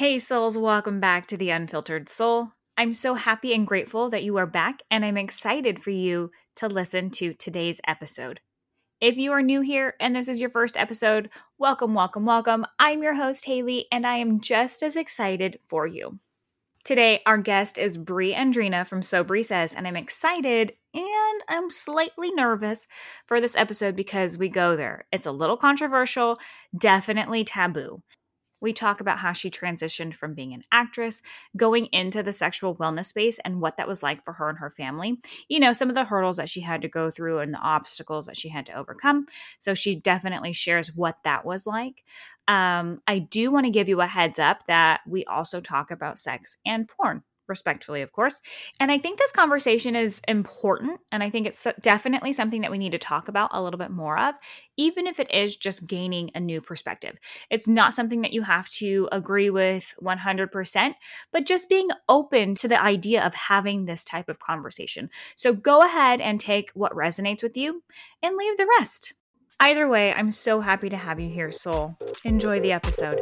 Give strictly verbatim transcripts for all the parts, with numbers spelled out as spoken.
Hey souls, welcome back to The Unfiltered Soul. I'm so happy and grateful that you are back, and I'm excited for you to listen to today's episode. If you are new here and this is your first episode, welcome, welcome, welcome. I'm your host, Haley, and I am just as excited for you. Today, our guest is Brie Andrina from So Brie Says, and I'm excited and I'm slightly nervous for this episode because we go there. It's a little controversial, definitely taboo. We talk about how she transitioned from being an actress, going into the sexual wellness space, and what that was like for her and her family. You know, some of the hurdles that she had to go through and the obstacles that she had to overcome. So she definitely shares what that was like. Um, I do want to give you a heads up that we also talk about sex and porn. Respectfully, of course. And I think this conversation is important. And I think it's definitely something that we need to talk about a little bit more of, even if it is just gaining a new perspective. It's not something that you have to agree with one hundred percent, but just being open to the idea of having this type of conversation. So go ahead and take what resonates with you and leave the rest. Either way, I'm so happy to have you here, soul. Enjoy the episode.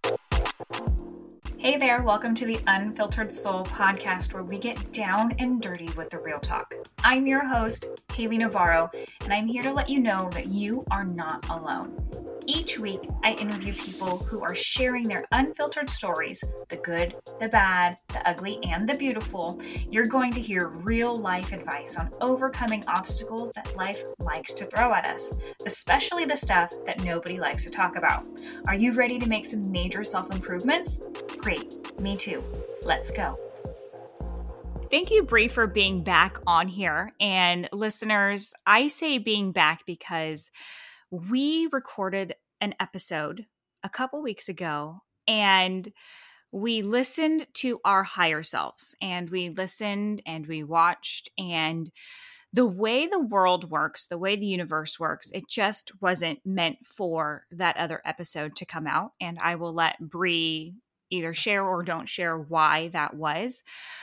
Hey there, welcome to the Unfiltered Soul podcast, where we get down and dirty with the real talk. I'm your host, Haley Navarro, and I'm here to let you know that you are not alone. Each week, I interview people who are sharing their unfiltered stories, the good, the bad, the ugly, and the beautiful. You're going to hear real life advice on overcoming obstacles that life likes to throw at us, especially the stuff that nobody likes to talk about. Are you ready to make some major self-improvements? Great, me too. Let's go. Thank you, Brie, for being back on here. And listeners, I say being back because we recorded an episode a couple weeks ago, and we listened to our higher selves, and we listened and we watched, and the way the world works, the way the universe works, it just wasn't meant for that other episode to come out. And I will let Brie either share or don't share why that was.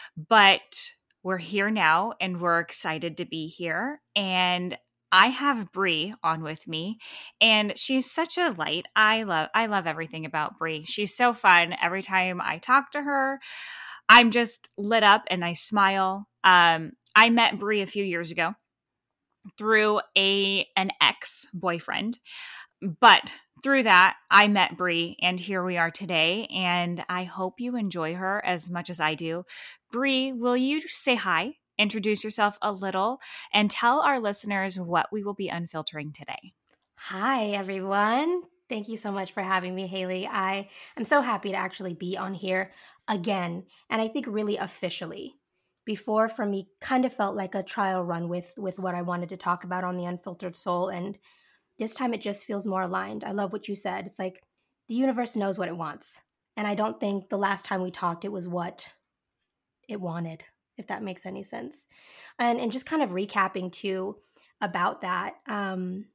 But we're here now, and we're excited to be here. And I have Brie on with me, and she's such a light. I love I love everything about Brie. She's so fun. Every time I talk to her, I'm just lit up and I smile. Um, I met Brie a few years ago through a an ex-boyfriend. But through that, I met Brie, and here we are today, and I hope you enjoy her as much as I do. Brie, will you say hi, introduce yourself a little, and tell our listeners what we will be unfiltering today? Hi, everyone. Thank you so much for having me, Haley. I am so happy to actually be on here again, and I think really officially. Before, for me, kind of felt like a trial run with with what I wanted to talk about on the Unfiltered Soul, and this time it just feels more aligned. I love what you said. It's like the universe knows what it wants, and I don't think the last time we talked it was what it wanted, if that makes any sense. And and just kind of recapping too about that. Um,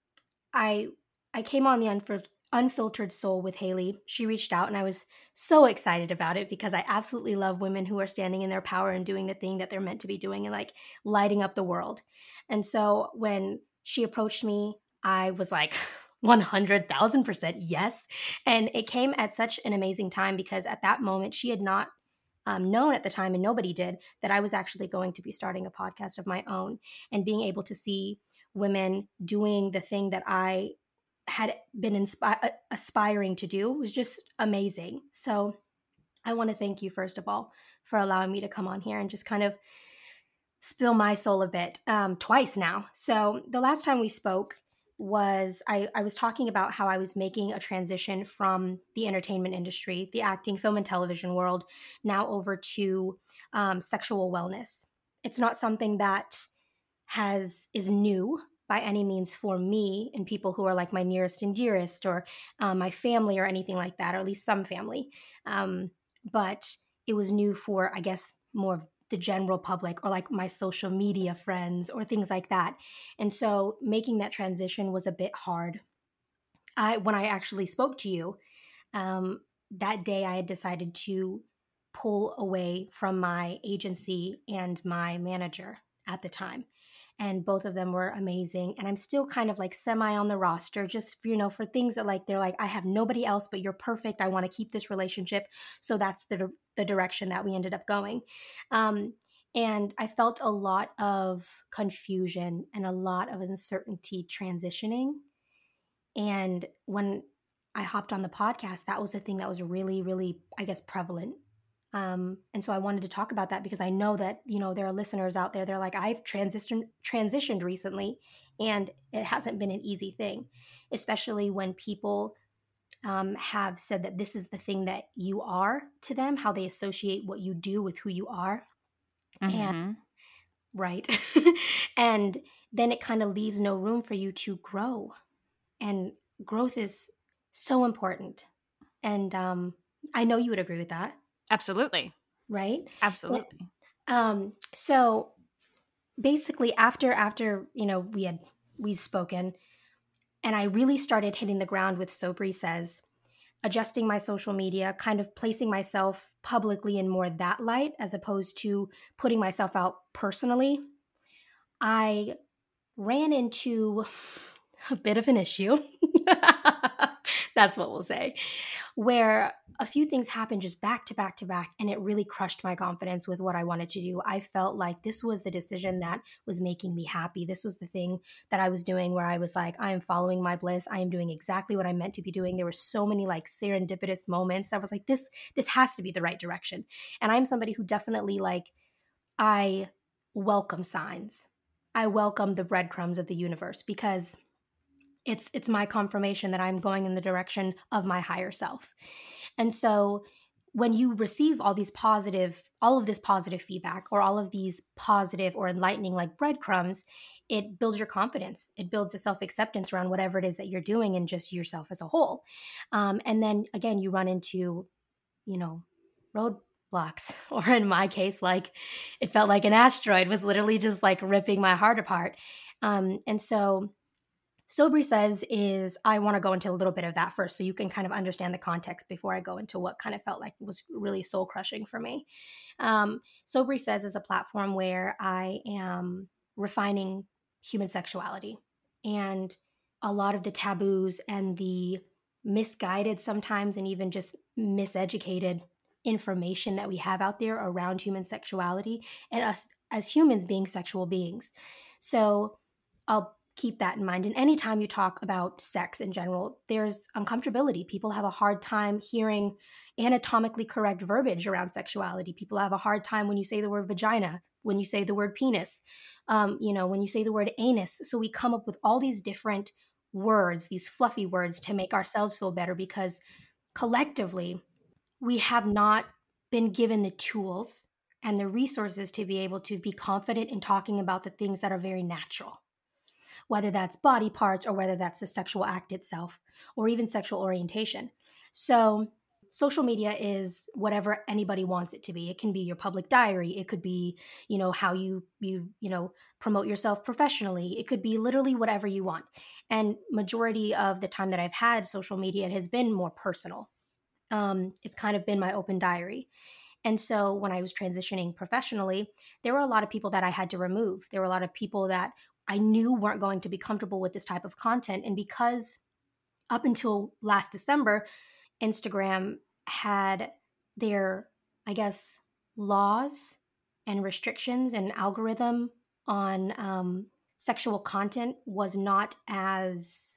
I I came on the Unfil- Unfiltered Soul with Haley. She reached out, and I was so excited about it because I absolutely love women who are standing in their power and doing the thing that they're meant to be doing and like lighting up the world. And so when she approached me, I was like one hundred thousand percent yes. And it came at such an amazing time because at that moment she had not um, known at the time, and nobody did, that I was actually going to be starting a podcast of my own, and being able to see women doing the thing that I had been inspi- aspiring to do was just amazing. So I want to thank you, first of all, for allowing me to come on here and just kind of spill my soul a bit, um, twice now. So the last time we spoke was I, I was talking about how I was making a transition from the entertainment industry, the acting, film, and television world, now over to um, sexual wellness. It's not something that has is new by any means for me and people who are like my nearest and dearest, or um, my family, or anything like that, or at least some family. Um, but it was new for, I guess, more of the general public, or like my social media friends, or things like that. And so making that transition was a bit hard. I when I actually spoke to you, um, that day I had decided to pull away from my agency and my manager. at the time. And both of them were amazing. And I'm still kind of like semi on the roster, just, you know, for things that like, they're like, I have nobody else, but you're perfect. I want to keep this relationship. So that's the, the direction that we ended up going. Um, and I felt a lot of confusion and a lot of uncertainty transitioning. And when I hopped on the podcast, that was the thing that was really, really, I guess, prevalent. Um, and so I wanted to talk about that because I know that, you know, there are listeners out there, they're like, I've transitioned transitioned recently, and it hasn't been an easy thing, especially when people um, have said that this is the thing that you are to them, how they associate what you do with who you are. Mm-hmm. And right. And then it kind of leaves no room for you to grow. And growth is so important. And um, I know you would agree with that. Absolutely. Right? Absolutely. Um, so basically after, after, you know, we had, we'd spoken, and I really started hitting the ground with So Bri Says, adjusting my social media, kind of placing myself publicly in more that light, as opposed to putting myself out personally, I ran into a bit of an issue. That's what we'll say, where a few things happened just back to back to back, and it really crushed my confidence with what I wanted to do. I felt like this was the decision that was making me happy. This was the thing that I was doing where I was like, I am following my bliss. I am doing exactly what I'm meant to be doing. There were so many like serendipitous moments. I was like, this, this has to be the right direction. And I'm somebody who definitely like, I welcome signs. I welcome the breadcrumbs of the universe, because it's it's my confirmation that I'm going in the direction of my higher self. And so when you receive all these positive, all of this positive feedback, or all of these positive or enlightening like breadcrumbs, it builds your confidence. It builds the self-acceptance around whatever it is that you're doing and just yourself as a whole. Um, and then again, you run into, you know, roadblocks, or in my case, like it felt like an asteroid was literally just like ripping my heart apart. Um, and so So Bri Says is, I want to go into a little bit of that first so you can kind of understand the context before I go into what kind of felt like was really soul crushing for me. Um, So Bri Says is a platform where I am refining human sexuality and a lot of the taboos and the misguided sometimes and even just miseducated information that we have out there around human sexuality and us as humans being sexual beings. So I'll keep that in mind. And anytime you talk about sex in general, there's uncomfortability. People have a hard time hearing anatomically correct verbiage around sexuality. People have a hard time when you say the word vagina, when you say the word penis, um, you know, when you say the word anus. So we come up with all these different words, these fluffy words to make ourselves feel better, because collectively we have not been given the tools and the resources to be able to be confident in talking about the things that are very natural, whether that's body parts or whether that's the sexual act itself or even sexual orientation. So social media is whatever anybody wants it to be. It can be your public diary. It could be, you know, how you, you, you know, promote yourself professionally. It could be literally whatever you want. And majority of the time that I've had social media, it has been more personal. Um, it's kind of been my open diary. And so when I was transitioning professionally, there were a lot of people that I had to remove. There were a lot of people that I knew weren't going to be comfortable with this type of content. And because up until last December, Instagram had their, I guess, laws and restrictions and algorithm on um, sexual content was not as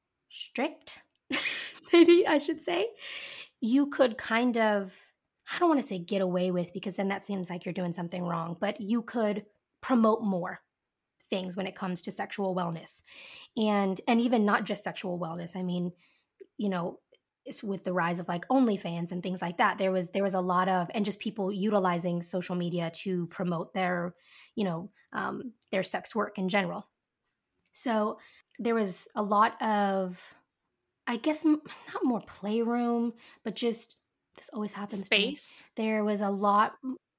strict, maybe I should say. You could kind of, I don't want to say get away with, because then that seems like you're doing something wrong, but you could promote more things when it comes to sexual wellness, and and even not just sexual wellness. I mean, you know, it's with the rise of like OnlyFans and things like that, there was there was a lot of, and just people utilizing social media to promote their, you know, um, their sex work in general. So there was a lot of, I guess, not more playroom, but just, this always happens Space. to me. There was a lot.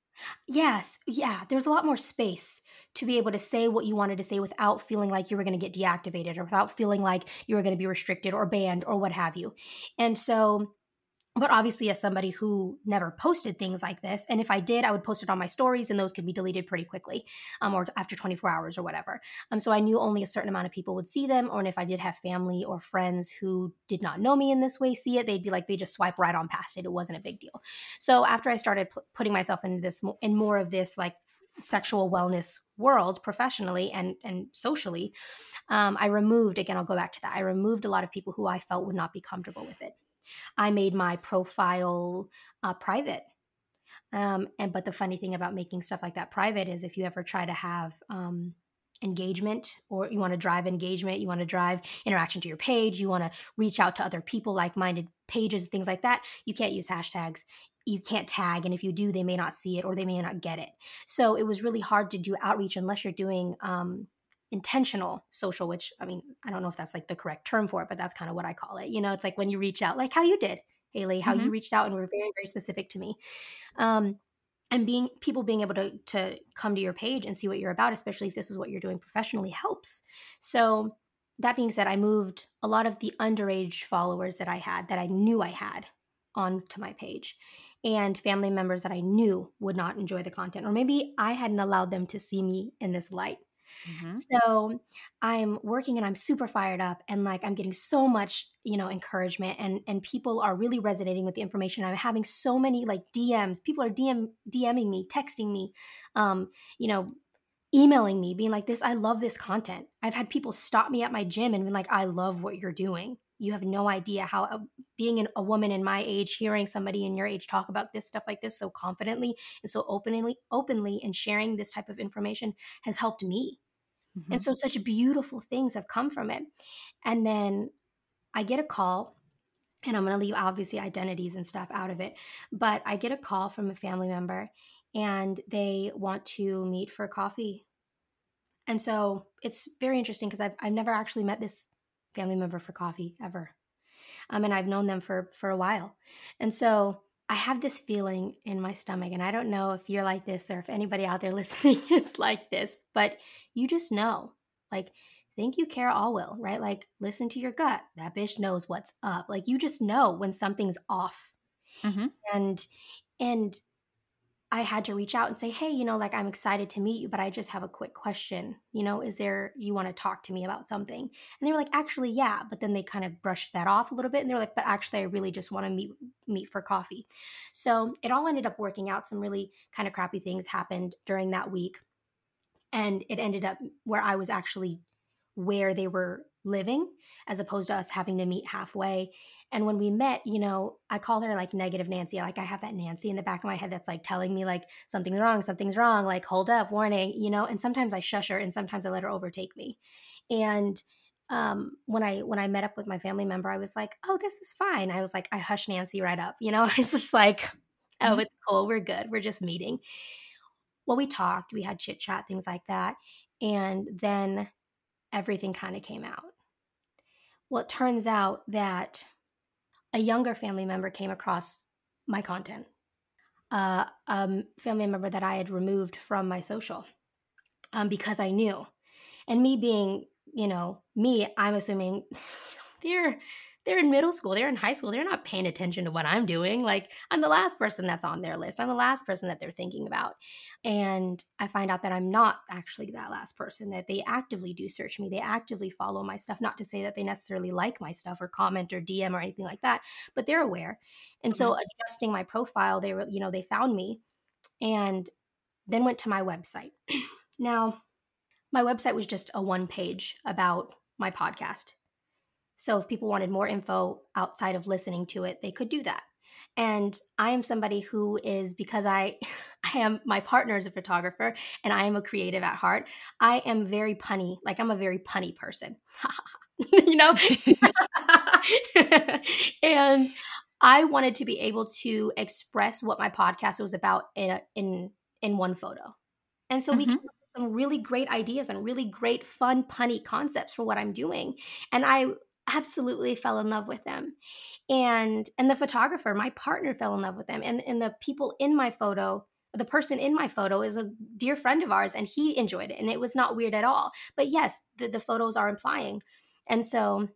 Yes. Yeah. There's a lot more space to be able to say what you wanted to say without feeling like you were going to get deactivated, or without feeling like you were going to be restricted or banned or what have you. And so But obviously, as somebody who never posted things like this, and if I did, I would post it on my stories, and those could be deleted pretty quickly, um, or after twenty-four hours or whatever. Um, so I knew only a certain amount of people would see them, or if I did have family or friends who did not know me in this way see it, they'd be like, they just swipe right on past it. It wasn't a big deal. So after I started p- putting myself into this, in more of this like sexual wellness world professionally and and socially, um, I removed, again, I'll go back to that. I removed a lot of people who I felt would not be comfortable with it. I made my profile uh, private. Um, and but the funny thing about making stuff like that private is if you ever try to have um, engagement, or you want to drive engagement, you want to drive interaction to your page, you want to reach out to other people, like-minded pages, things like that, you can't use hashtags. You can't tag. And if you do, they may not see it or they may not get it. So it was really hard to do outreach unless you're doing um, intentional social, which, I mean, I don't know if that's like the correct term for it, but that's kind of what I call it. You know, it's like when you reach out, like how you did, Haley, how Mm-hmm. you reached out and were very, very specific to me. Um, and being people being able to to come to your page and see what you're about, especially if this is what you're doing professionally, helps. So that being said, I moved a lot of the underage followers that I had, that I knew I had, onto my page, and family members that I knew would not enjoy the content, or maybe I hadn't allowed them to see me in this light. Mm-hmm. So I'm working and I'm super fired up, and like I'm getting so much, you know, encouragement, and and people are really resonating with the information. I'm having so many like D Ms. People are D M DMing me, texting me, um, you know, emailing me, being like, this, I love this content. I've had people stop me at my gym and been like, I love what you're doing. You have no idea how uh, being an, a woman in my age, hearing somebody in your age talk about this stuff like this so confidently and so openly, openly, and sharing this type of information has helped me. Mm-hmm. And so such beautiful things have come from it. And then I get a call, and I'm going to leave obviously identities and stuff out of it, but I get a call from a family member, and they want to meet for coffee. And so it's very interesting because I've, I've never actually met this family member for coffee ever. Um, and I've known them for, for a while. And so I have this feeling in my stomach, and I don't know if you're like this or if anybody out there listening is like this, but you just know, like, thank you, Kara Allwill, right? Like, listen to your gut. That bitch knows what's up. Like, you just know when something's off. Mm-hmm. And, and I had to reach out and say, hey, you know, like, I'm excited to meet you, but I just have a quick question. You know, is there, you want to talk to me about something? And they were like, actually, yeah. But then they kind of brushed that off a little bit. And they were like, but actually, I really just want to meet, meet for coffee. So it all ended up working out. Some really kind of crappy things happened during that week. And it ended up where I was actually where they were living, as opposed to us having to meet halfway. And when we met, you know, I call her like negative Nancy. Like, I have that Nancy in the back of my head that's like telling me like something's wrong, something's wrong, like hold up, warning, you know, and sometimes I shush her and sometimes I let her overtake me. And um, when I when I met up with my family member, I was like, oh, this is fine. I was like, I hushed Nancy right up, you know, I was just like, oh, Mm-hmm. it's cool. We're good. We're just meeting. Well, we talked, we had chit chat, things like that. And then everything kind of came out. Well, it turns out that a younger family member came across my content, uh, a family member that I had removed from my social um, because I knew. And me being, you know, me, I'm assuming they're they're in middle school, they're in high school, they're not paying attention to what I'm doing. Like, I'm the last person that's on their list. I'm the last person that they're thinking about. And I find out that I'm not actually that last person, that they actively do search me. They actively follow my stuff. Not to say that they necessarily like my stuff or comment or D M or anything like that, but they're aware. And so adjusting my profile, they were, you know, they found me and then went to my website. Now, my website was just a one page about my podcast. So if people wanted more info outside of listening to it, they could do that. And I am somebody who is, because I, I am, my partner is a photographer and I am a creative at heart, I am very punny. Like, I'm a very punny person, you know? And I wanted to be able to express what my podcast was about in, a, in, in one photo. And so we Mm-hmm. came up with some really great ideas and really great, fun, punny concepts for what I'm doing. And I absolutely fell in love with them. And and the photographer, my partner, fell in love with them. And, and the people in my photo, the person in my photo is a dear friend of ours, and he enjoyed it. And it was not weird at all. But yes, the, the photos are implying. And so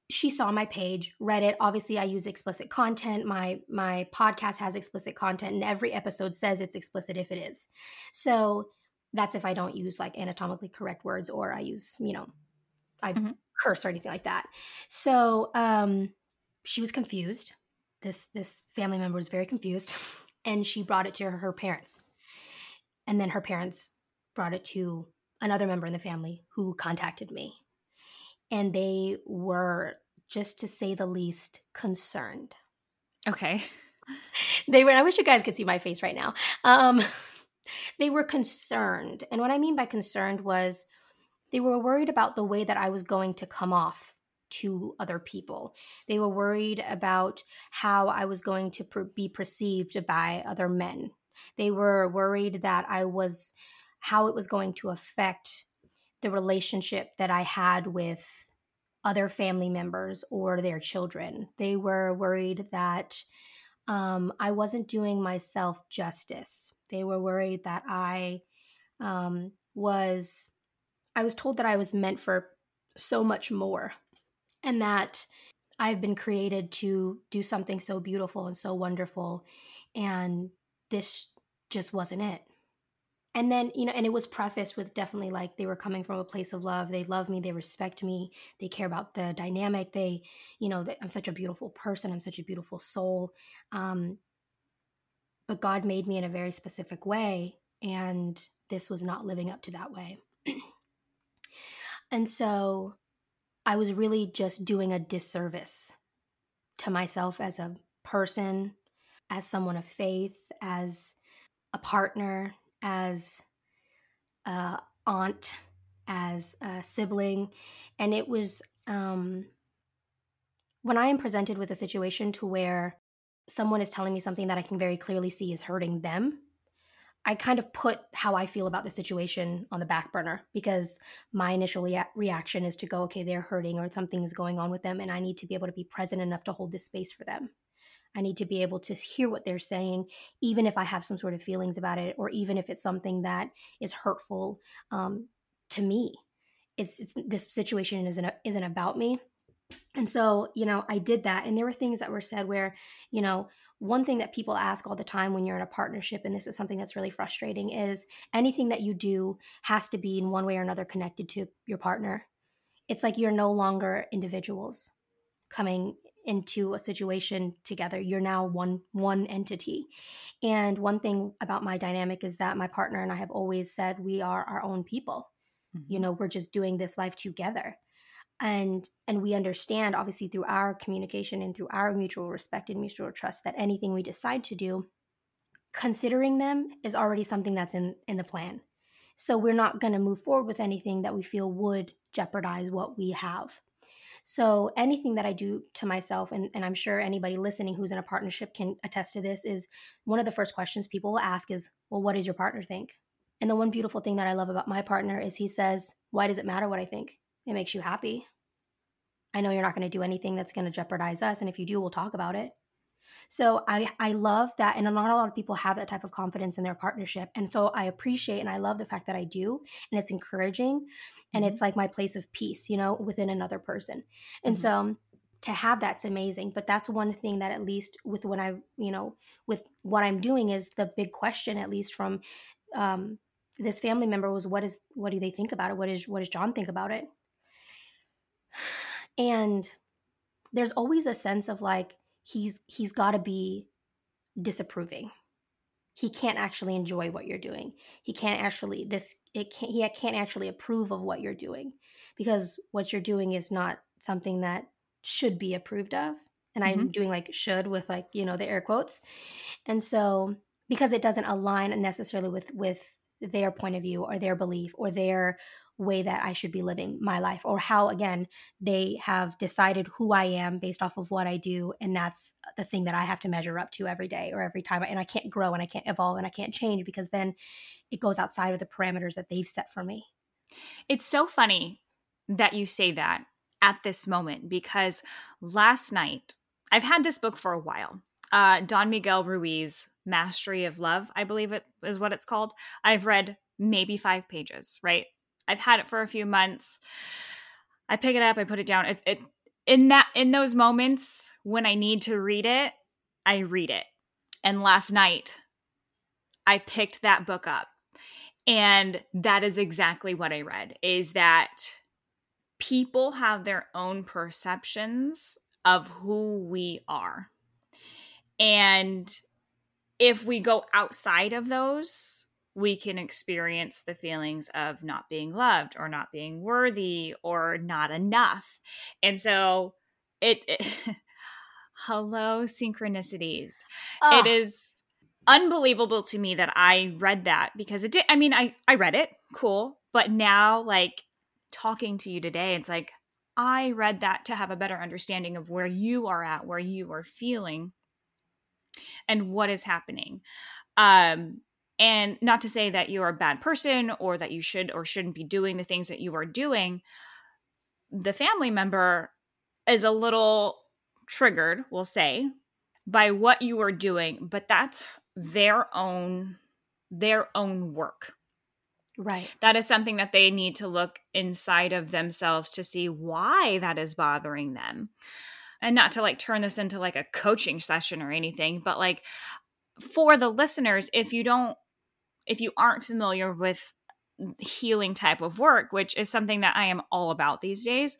she saw my page, read it. Obviously, I use explicit content. My my podcast has explicit content, and every episode says it's explicit if it is. So that's if I don't use like anatomically correct words, or I use, you know, I mm-hmm. curse or anything like that. So um, she was confused. This this family member was very confused, and she brought it to her, her parents. And then her parents brought it to another member in the family who contacted me. And they were, just to say the least, concerned. Okay. They were, I wish you guys could see my face right now. Um, they were concerned. And what I mean by concerned was they were worried about the way that I was going to come off to other people. They were worried about how I was going to per- be perceived by other men. They were worried that I was, how it was going to affect the relationship that I had with other family members or their children. They were worried that um, I wasn't doing myself justice. They were worried that I um, was, I was told that I was meant for so much more, and that I've been created to do something so beautiful and so wonderful, and this just wasn't it. And then, you know, and it was prefaced with definitely like they were coming from a place of love. They love me. They respect me. They care about the dynamic. They, you know, I'm such a beautiful person. I'm such a beautiful soul. Um, but God made me in a very specific way. And this was not living up to that way. And so I was really just doing a disservice to myself as a person, as someone of faith, as a partner, as uh, aunt, as a sibling. And it was um, when I am presented with a situation to where someone is telling me something that I can very clearly see is hurting them, I kind of put how I feel about the situation on the back burner, because my initial rea- reaction is to go, okay, they're hurting or something is going on with them, and I need to be able to be present enough to hold this space for them. I need to be able to hear what they're saying, even if I have some sort of feelings about it, or even if it's something that is hurtful um, to me. It's, it's this situation isn't isn't about me. And so, you know, I did that. And there were things that were said where, you know, one thing that people ask all the time when you're in a partnership, and this is something that's really frustrating, is anything that you do has to be in one way or another connected to your partner. It's like you're no longer individuals coming into a situation together. You're now one one entity. And one thing about my dynamic is that my partner and I have always said we are our own people. Mm-hmm. You know, we're just doing this life together. And and we understand, obviously, through our communication and through our mutual respect and mutual trust, that anything we decide to do, considering them is already something that's in, in the plan. So we're not going to move forward with anything that we feel would jeopardize what we have. So anything that I do to myself, and, and I'm sure anybody listening who's in a partnership can attest to this, is one of the first questions people will ask is, well, what does your partner think? And the one beautiful thing that I love about my partner is he says, why does it matter what I think? It makes you happy. I know you're not going to do anything that's going to jeopardize us. And if you do, we'll talk about it. So I, I love that. And not a lot of people have that type of confidence in their partnership. And so I appreciate and I love the fact that I do. And it's encouraging. And mm-hmm. it's like my place of peace, you know, within another person. And mm-hmm. so to have that's amazing. But that's one thing that, at least with when I, you know, with what I'm doing, is the big question, at least from um, this family member, was what is, what do they think about it? What is, what does John think about it? And there's always a sense of like, he's, he's got to be disapproving. He can't actually enjoy what you're doing. He can't actually, this, it can't, he can't actually approve of what you're doing, because what you're doing is not something that should be approved of. And mm-hmm. I'm doing like should with like, you know, the air quotes. And so, because it doesn't align necessarily with, with their point of view or their belief or their way that I should be living my life, or how, again, they have decided who I am based off of what I do. And that's the thing that I have to measure up to every day or every time. And I can't grow and I can't evolve and I can't change, because then it goes outside of the parameters that they've set for me. It's so funny that you say that at this moment, because last night, I've had this book for a while. Uh, Don Miguel Ruiz, Mastery of Love, I believe it is what it's called. I've read maybe five pages, right? I've had it for a few months. I pick it up, I put it down. It, it in that, in those moments when I need to read it, I read it. And last night I picked that book up, and that is exactly what I read, is that people have their own perceptions of who we are. And if we go outside of those, we can experience the feelings of not being loved or not being worthy or not enough. And so it, it hello, synchronicities. Ugh. It is unbelievable to me that I read that, because it did. I mean, I, I read it. Cool. But now, like, talking to you today, it's like, I read that to have a better understanding of where you are at, where you are feeling, and what is happening. Um, and not to say that you're a bad person or that you should or shouldn't be doing the things that you are doing. The family member is a little triggered, we'll say, by what you are doing, but that's their own, their own work. Right. That is something that they need to look inside of themselves to see why that is bothering them. And not to like turn this into like a coaching session or anything, but like for the listeners, if you don't, if you aren't familiar with healing type of work, which is something that I am all about these days,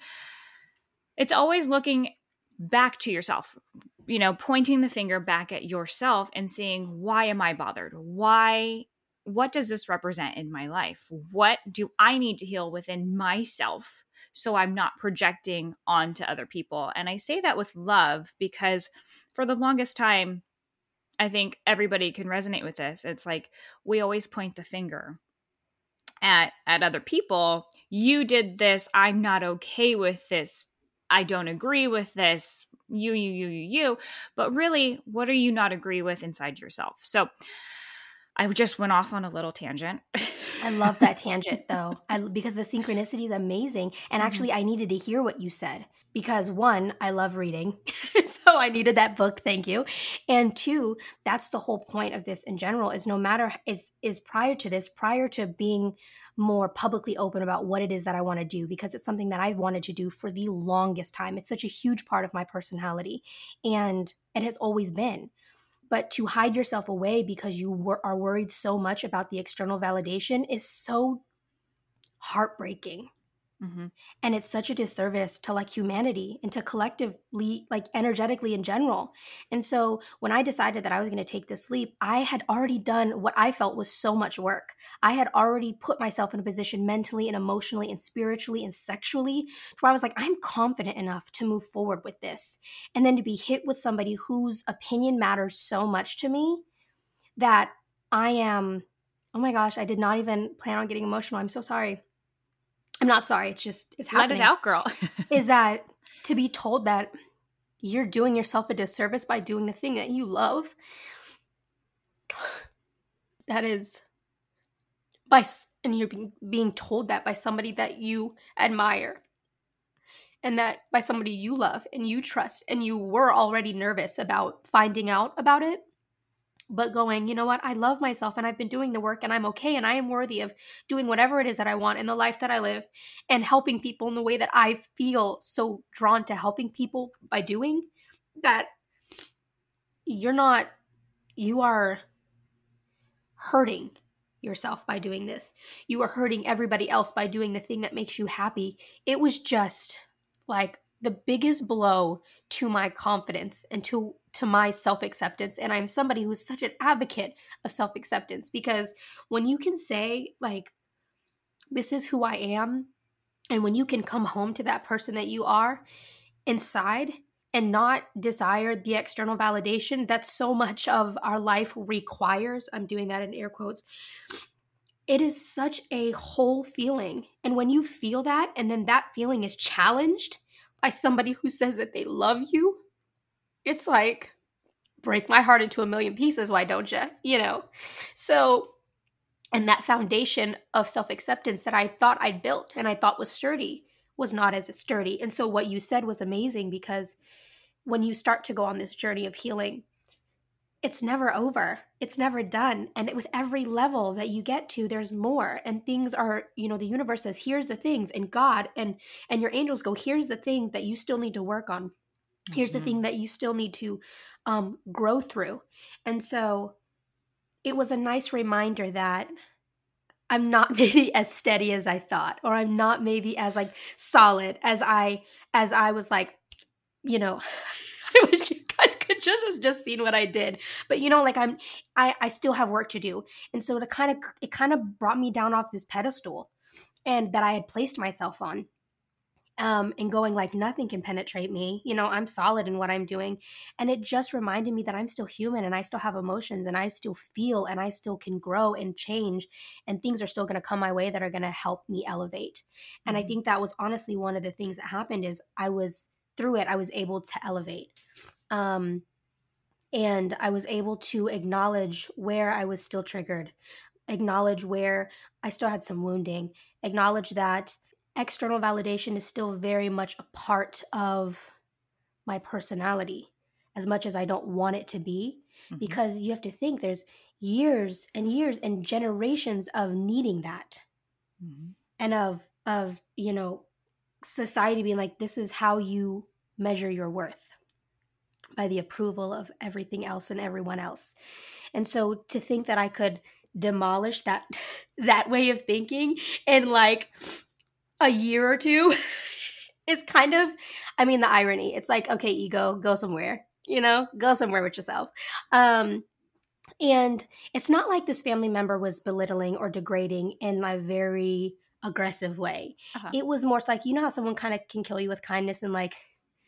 it's always looking back to yourself, you know, pointing the finger back at yourself and seeing, why am I bothered? Why, what does this represent in my life? What do I need to heal within myself so I'm not projecting onto other people? And I say that with love, because for the longest time, I think everybody can resonate with this. It's like we always point the finger at at other people. You did this. I'm not okay with this. I don't agree with this. You, you, you, you, you. But really, what do you not agree with inside yourself? So I just went off on a little tangent. I love that tangent though, I, because the synchronicity is amazing. And actually, mm-hmm. I needed to hear what you said because one, I love reading. So I needed that book. Thank you. And two, that's the whole point of this in general is no matter is, is prior to this, prior to being more publicly open about what it is that I want to do, because it's something that I've wanted to do for the longest time. It's such a huge part of my personality and it has always been. But to hide yourself away because you wor- are worried so much about the external validation is so heartbreaking. Mm-hmm. And it's such a disservice to like humanity and to collectively, like energetically in general. And so when I decided that I was going to take this leap, I had already done what I felt was so much work. I had already put myself in a position mentally and emotionally and spiritually and sexually to where I was like, I'm confident enough to move forward with this. And then to be hit with somebody whose opinion matters so much to me that I am, oh my gosh, I did not even plan on getting emotional. I'm so sorry. I'm not sorry. It's just, it's happening. Let it out, girl. Is that to be told that you're doing yourself a disservice by doing the thing that you love? That is by, and you're being, being told that by somebody that you admire and that by somebody you love and you trust, and you were already nervous about finding out about it. But going, you know what, I love myself and I've been doing the work and I'm okay and I am worthy of doing whatever it is that I want in the life that I live and helping people in the way that I feel so drawn to helping people by doing, that you're not, you are hurting yourself by doing this. You are hurting everybody else by doing the thing that makes you happy. It was just like the biggest blow to my confidence and to to my self-acceptance. And I'm somebody who's such an advocate of self-acceptance, because when you can say like, this is who I am, and when you can come home to that person that you are inside and not desire the external validation that so much of our life requires, I'm doing that in air quotes, it is such a whole feeling. And when you feel that, and then that feeling is challenged by somebody who says that they love you, it's like, break my heart into a million pieces, why don't you? You know? So, and that foundation of self-acceptance that I thought I'd built and I thought was sturdy was not as sturdy. And so what you said was amazing, because when you start to go on this journey of healing, it's never over. It's never done. And with every level that you get to, there's more. And things are, you know, the universe says, here's the things. And God and and your angels go, here's the thing that you still need to work on. Here's mm-hmm. the thing that you still need to um, grow through. And so it was a nice reminder that I'm not maybe as steady as I thought, or I'm not maybe as like solid as I as I was like, you know, I wish you guys could just have just seen what I did. But you know, like I'm I, I still have work to do. And so to kind of it kind of brought me down off this pedestal and that I had placed myself on. Um, and going like, nothing can penetrate me. You know, I'm solid in what I'm doing. And it just reminded me that I'm still human and I still have emotions and I still feel and I still can grow and change and things are still going to come my way that are going to help me elevate. And mm-hmm. I think that was honestly one of the things that happened is I was through it, I was able to elevate. Um, and I was able to acknowledge where I was still triggered, acknowledge where I still had some wounding, acknowledge that external validation is still very much a part of my personality, as much as I don't want it to be, mm-hmm. because you have to think there's years and years and generations of needing that, mm-hmm. and of, of, you know, society being like, this is how you measure your worth, by the approval of everything else and everyone else. And so to think that I could demolish that, that way of thinking and like a year or two is kind of, I mean, the irony. It's like, okay, ego, go somewhere, you know, go somewhere with yourself. Um, and it's not like this family member was belittling or degrading in a very aggressive way. Uh-huh. It was more like, you know how someone kind of can kill you with kindness and like,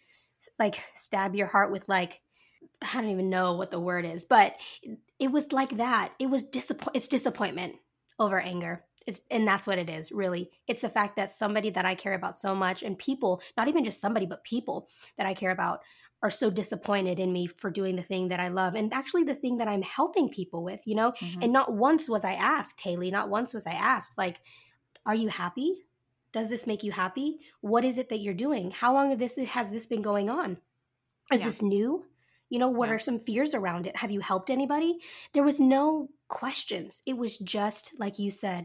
like stab your heart with like, I don't even know what the word is, but it was like that. It was disappoint. It's disappointment over anger. It's, and that's what it is, really. It's the fact that somebody that I care about so much and people, not even just somebody, but people that I care about are so disappointed in me for doing the thing that I love. And actually the thing that I'm helping people with, you know, mm-hmm. and not once was I asked, Haley, not once was I asked, like, are you happy? Does this make you happy? What is it that you're doing? How long have this, has this been going on? Is yeah. this new? You know, what yeah. are some fears around it? Have you helped anybody? There was no questions. It was just, like you said,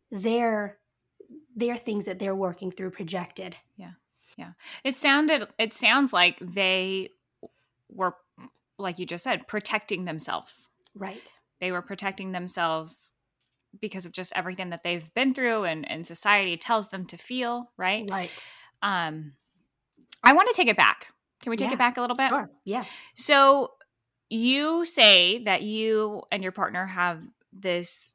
their their things that they're working through projected. Yeah. Yeah. It sounded it sounds like they were, like you just said, protecting themselves. Right. They were protecting themselves because of just everything that they've been through and, and society tells them to feel, right? Right. Um I want to take it back. Can we take yeah. it back a little bit? Sure. Yeah. So you say that you and your partner have this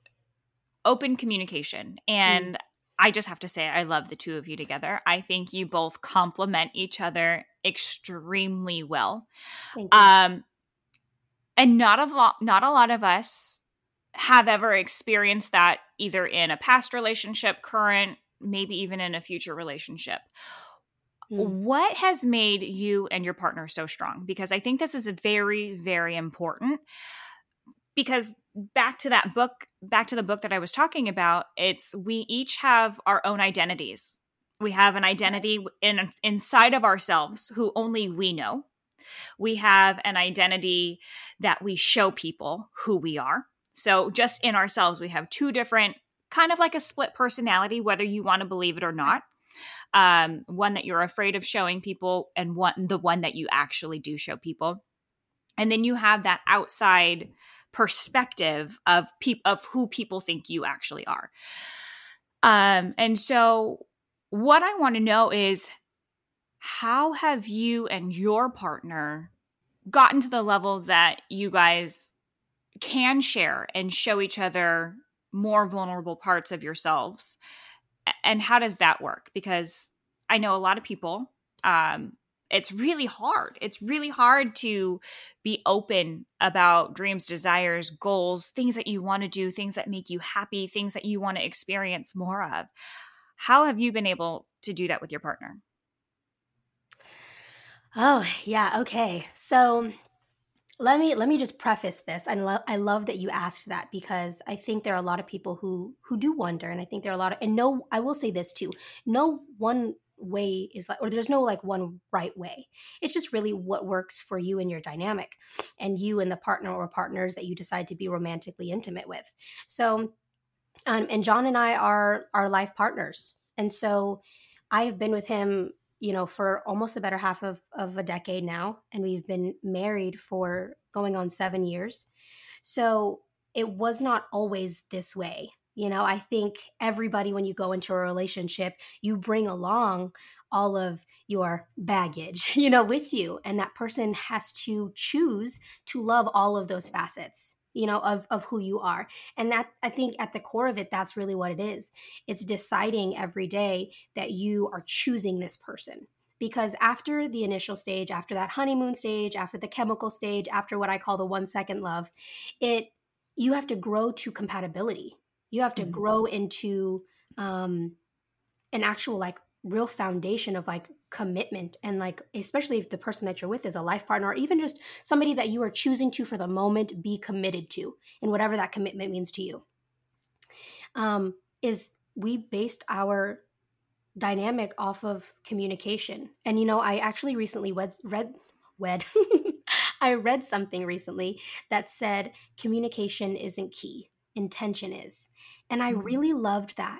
open communication. And mm. I just have to say, I love the two of you together. I think you both complement each other extremely well. Thank you. Um, and not a lot, not a lot of us have ever experienced that either in a past relationship, current, maybe even in a future relationship. Mm. What has made you and your partner so strong? Because I think this is very, very important. Because back to that book, back to the book that I was talking about, it's we each have our own identities. We have an identity in inside of ourselves who only we know. We have an identity that we show people who we are. So just in ourselves, we have two different, kind of like a split personality, whether you want to believe it or not. Um, one that you're afraid of showing people and one the one that you actually do show people. And then you have that outside perspective of pe- of who people think you actually are. Um, and so what I want to know is, how have you and your partner gotten to the level that you guys can share and show each other more vulnerable parts of yourselves? And how does that work? Because I know a lot of people, um, it's really hard. It's really hard to be open about dreams, desires, goals, things that you want to do, things that make you happy, things that you want to experience more of. How have you been able to do that with your partner? Oh, yeah. Okay. So let me let me just preface this. I love I love that you asked that, because I think there are a lot of people who who do wonder, and I think there are a lot of, and no, I will say this too. No one way is like, or there's no like one right way. It's just really what works for you and your dynamic and you and the partner or partners that you decide to be romantically intimate with. So, um, and John and I are our life partners. And so I have been with him, you know, for almost the better half of, of a decade now. And we've been married for going on seven years. So it was not always this way. You know, I think everybody, when you go into a relationship, you bring along all of your baggage, you know, with you. And that person has to choose to love all of those facets, you know, of, of who you are. And that, I think at the core of it, that's really what it is. It's deciding every day that you are choosing this person. Because after the initial stage, after that honeymoon stage, after the chemical stage, after what I call the one second love, it, you have to grow to compatibility. You have to mm-hmm. grow into um, an actual like real foundation of like commitment. And like, especially if the person that you're with is a life partner, or even just somebody that you are choosing to for the moment be committed to, and whatever that commitment means to you, um, is we based our dynamic off of communication. And, you know, I actually recently read, read, read I read something recently that said communication isn't key, intention is. And I really loved that,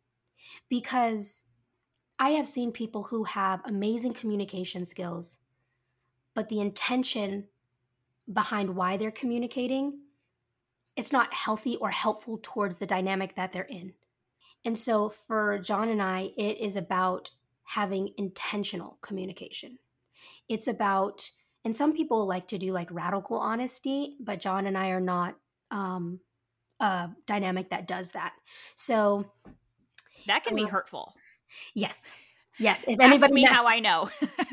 because I have seen people who have amazing communication skills, but the intention behind why they're communicating, it's not healthy or helpful towards the dynamic that they're in. And so for John and I, it is about having intentional communication. It's about, and some people like to do like radical honesty, but John and I are not um, a dynamic that does that. So that can be uh, hurtful. Yes. Yes. If Ask anybody me knows, how I know.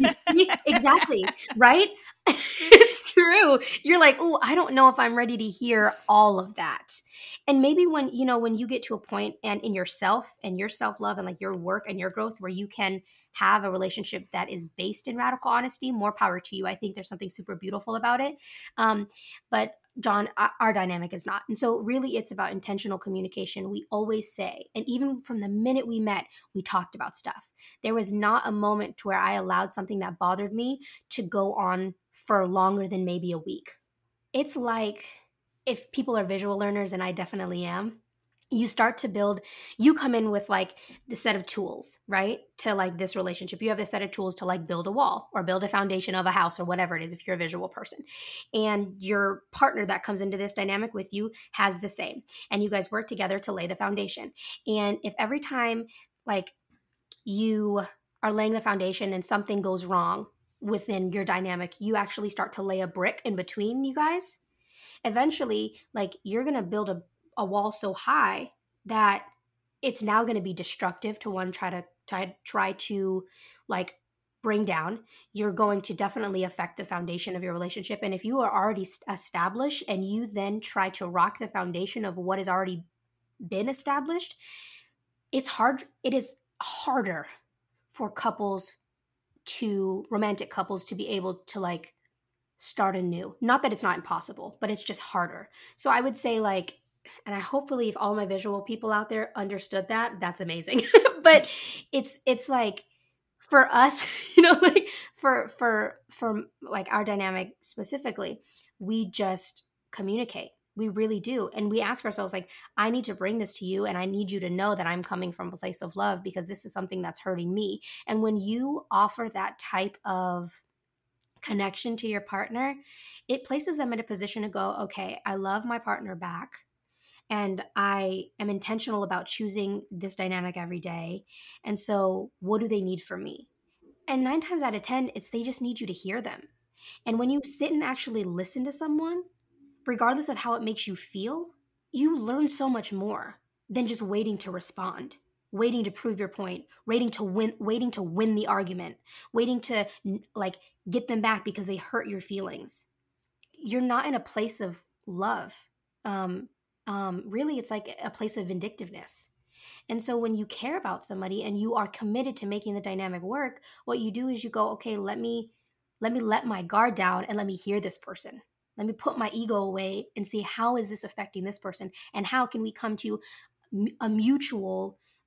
Exactly. Right? It's true. You're like, oh, I don't know if I'm ready to hear all of that. And maybe when, you know, when you get to a point and in yourself and your self-love and like your work and your growth where you can have a relationship that is based in radical honesty, more power to you. I think there's something super beautiful about it. Um, but John, our dynamic is not. And so really it's about intentional communication. We always say, and even from the minute we met, we talked about stuff. There was not a moment to where I allowed something that bothered me to go on for longer than maybe a week. It's like, if people are visual learners, and I definitely am, you start to build, you come in with like the set of tools, right? To like this relationship, you have this set of tools to like build a wall or build a foundation of a house or whatever it is, if you're a visual person. And your partner that comes into this dynamic with you has the same. And you guys work together to lay the foundation. And if every time like you are laying the foundation and something goes wrong within your dynamic, you actually start to lay a brick in between you guys, eventually, like you're going to build a a wall so high that it's now going to be destructive to one try to try, try to like bring down. You're going to definitely affect the foundation of your relationship. And if you are already established and you then try to rock the foundation of what has already been established, it's hard. It is harder for couples to, romantic couples to be able to like start anew. Not that it's not impossible, but it's just harder. So I would say like, and I hopefully if all my visual people out there understood that, that's amazing. But it's it's like for us, you know, like for for for like our dynamic specifically, we just communicate. We really do. And we ask ourselves like, I need to bring this to you and I need you to know that I'm coming from a place of love because this is something that's hurting me. And when you offer that type of connection to your partner, it places them in a position to go, okay, I love my partner back. And I am intentional about choosing this dynamic every day. And so what do they need from me? And nine times out of ten, it's they just need you to hear them. And when you sit and actually listen to someone, regardless of how it makes you feel, you learn so much more than just waiting to respond, waiting to prove your point, waiting to win, waiting to win the argument, waiting to like get them back because they hurt your feelings. You're not in a place of love. Um, Um, really, it's like a place of vindictiveness. And so when you care about somebody and you are committed to making the dynamic work, what you do is you go, okay, let me, let me let my guard down and let me hear this person. Let me put my ego away and see how is this affecting this person and how can we come to a mutual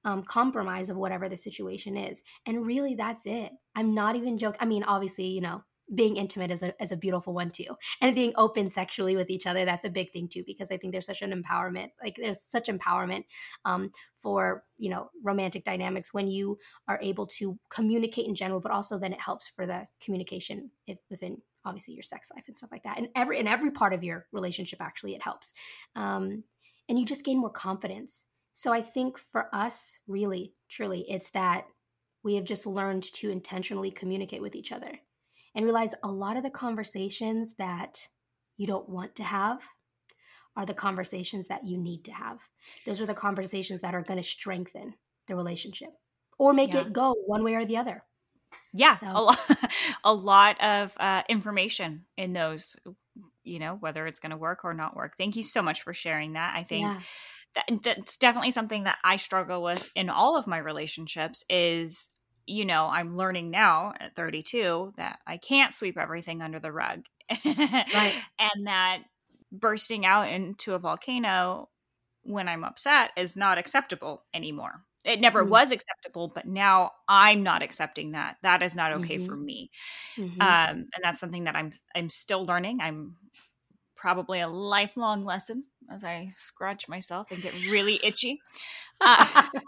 um, compromise of whatever the situation is. And really, that's it. I'm not even joking. I mean, obviously, you know, being intimate is a, is a beautiful one too. And being open sexually with each other, that's a big thing too, because I think there's such an empowerment, like there's such empowerment um, for, you know, romantic dynamics when you are able to communicate in general, but also then it helps for the communication within obviously your sex life and stuff like that. And every, in every part of your relationship, actually, it helps. Um, and you just gain more confidence. So I think for us, really, truly, it's that we have just learned to intentionally communicate with each other and realize a lot of the conversations that you don't want to have are the conversations that you need to have. Those are the conversations that are going to strengthen the relationship or make Yeah. it go one way or the other. Yeah, So. a lot, a lot of uh, information in those, you know, whether it's going to work or not work. Thank you so much for sharing that. I think Yeah. that that's definitely something that I struggle with in all of my relationships is, you know, I'm learning now at thirty-two that I can't sweep everything under the rug. Right. And that bursting out into a volcano when I'm upset is not acceptable anymore. It never Mm-hmm. was acceptable, but now I'm not accepting that. That is not okay Mm-hmm. for me. Mm-hmm. Um, and that's something that I'm I'm still learning. I'm probably a lifelong lesson as I scratch myself and get really itchy. Uh,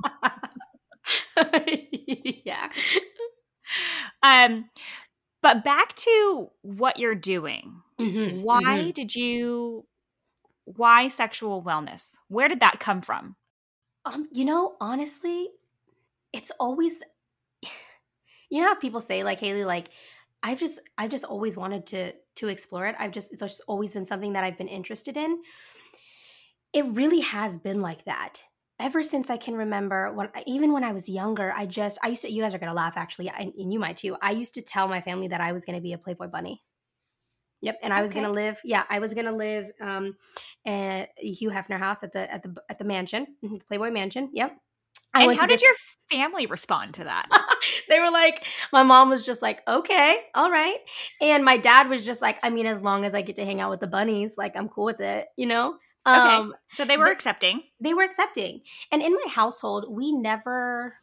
Yeah. um, but back to what you're doing. Mm-hmm. Why Mm-hmm. did you? Why sexual wellness? Where did that come from? Um, you know, honestly, it's always, you know how people say like, Haley, like I've just, I've just always wanted to, to explore it. I've just, it's just always been something that I've been interested in. It really has been like that. Ever since I can remember, when even when I was younger, I just, I used to, you guys are going to laugh actually, I, and you might too. I used to tell my family that I was going to be a Playboy bunny. Yep, and I was Okay. gonna live. Yeah, I was gonna live um, at Hugh Hefner house at the at the at the mansion, Playboy Mansion. Yep. I And went how to did this. your family respond to that? They were like, my mom was just like, okay, all right, and my dad was just like, I mean, as long as I get to hang out with the bunnies, like I'm cool with it, you know. Okay, Um, so they were th- accepting. they were accepting, and in my household, we never.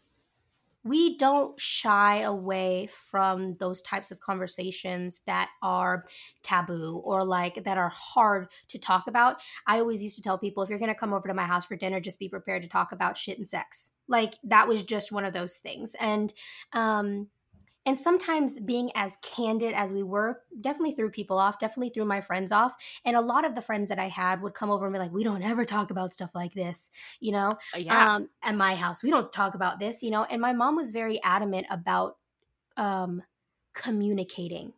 We don't shy away from those types of conversations that are taboo or like that are hard to talk about. I always used to tell people, if you're going to come over to my house for dinner, just be prepared to talk about shit and sex. Like that was just one of those things. And, um, and sometimes being as candid as we were definitely threw people off, definitely threw my friends off. And a lot of the friends that I had would come over and be like, we don't ever talk about stuff like this, you know, Uh, yeah. um, at my house. We don't talk about this, you know. And my mom was very adamant about um, communicating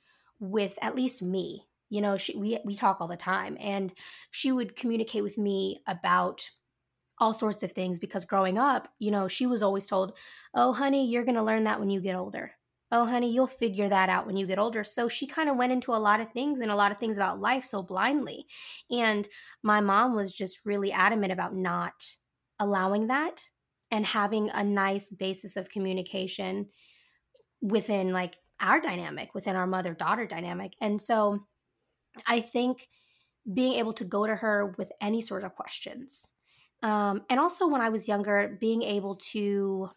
with at least me. You know, she, we, we talk all the time. And she would communicate with me about all sorts of things because growing up, you know, she was always told, oh, honey, you're going to learn that when you get older. Oh, honey, you'll figure that out when you get older. So she kind of went into a lot of things and a lot of things about life so blindly. And my mom was just really adamant about not allowing that and having a nice basis of communication within like our dynamic, within our mother-daughter dynamic. And so I think being able to go to her with any sort of questions, um, and also when I was younger, being able to,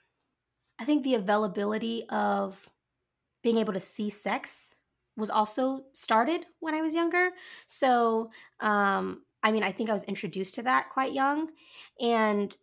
I think the availability of being able to see sex was also started when I was younger. So, um, I mean, I think I was introduced to that quite young, and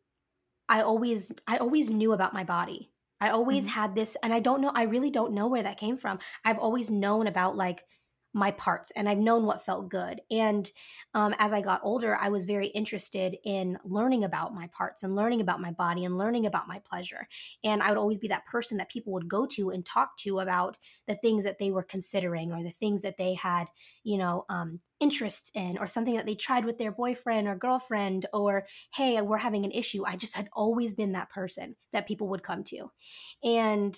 I always, I always knew about my body. I always Mhm. had this, and I don't know, I really don't know where that came from. I've always known about like my parts and I've known what felt good. And um, as I got older, I was very interested in learning about my parts and learning about my body and learning about my pleasure. And I would always be that person that people would go to and talk to about the things that they were considering or the things that they had, you know, um, interests in or something that they tried with their boyfriend or girlfriend or, hey, we're having an issue. I just had always been that person that people would come to. And